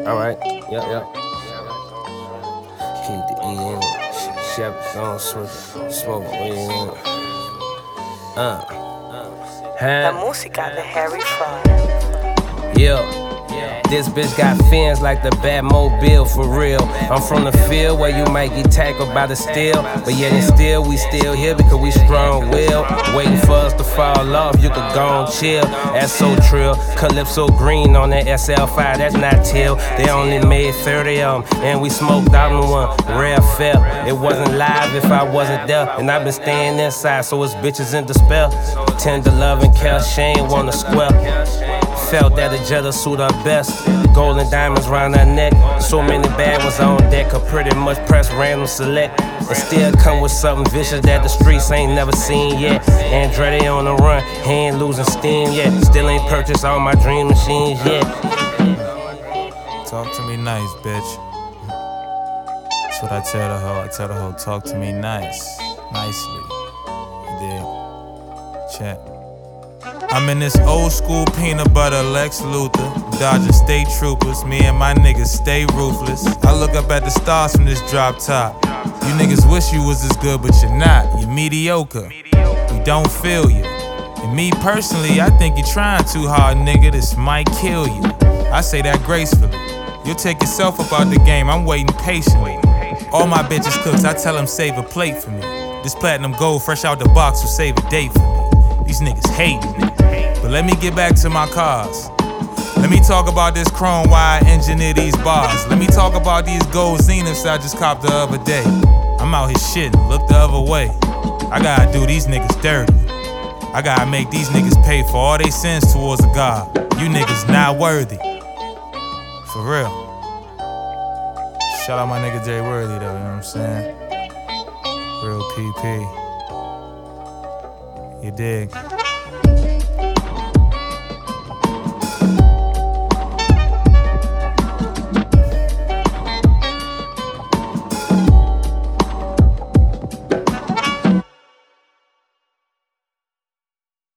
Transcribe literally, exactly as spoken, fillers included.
Alright, yep, yep. Keep the E in it. Chef gon' switch it. Smoke weed in it. Uh. La Huh? música de Harry Fraud. Yeah. This bitch got fins like the Batmobile for real. I'm from the field where you might get tackled by the steel, but yet and still we still here because we strong willed. Waiting for us to fall off, you could go and chill. That's so trill. Calypso green on that S L five, that's not till. They only made thirty of them, and we smoked out in one. Rare fell. It wasn't live if I wasn't there, and I've been staying inside, so it's bitches in despair. Tender love and care, Shane wanna square. Felt that the Jetta suit her best. Golden diamonds round her neck. So many bad ones on deck. Could pretty much press random select. And still come with something vicious that the streets ain't never seen yet. Andretti on the run, he ain't losing steam yet. Still ain't purchased all my dream machines yet. Talk to me nice, bitch. That's what I tell the hoe. I tell the hoe, talk to me nice. Nicely. You dig? Check. I'm in this old school peanut butter Lex Luthor, dodging state troopers. Me and my niggas stay ruthless. I look up at the stars from this drop top. You niggas wish you was as good, but you're not. You're mediocre. We don't feel you. And me personally, I think you're trying too hard, nigga. This might kill you. I say that gracefully. You'll take yourself up out the game. I'm waiting patiently. All my bitches cooks, I tell them save a plate for me. This platinum gold fresh out the box will save a date for me. These niggas hating me. But let me get back to my cars. Let me talk about this chrome wire engineer these bars. Let me talk about these gold zeniths I just copped the other day. I'm out here shitting, look the other way. I gotta do these niggas dirty. I gotta make these niggas pay for all they sins towards a God. You niggas not worthy. For real. Shout out my nigga Jay Worthy though, you know what I'm saying? Real P P. You dig?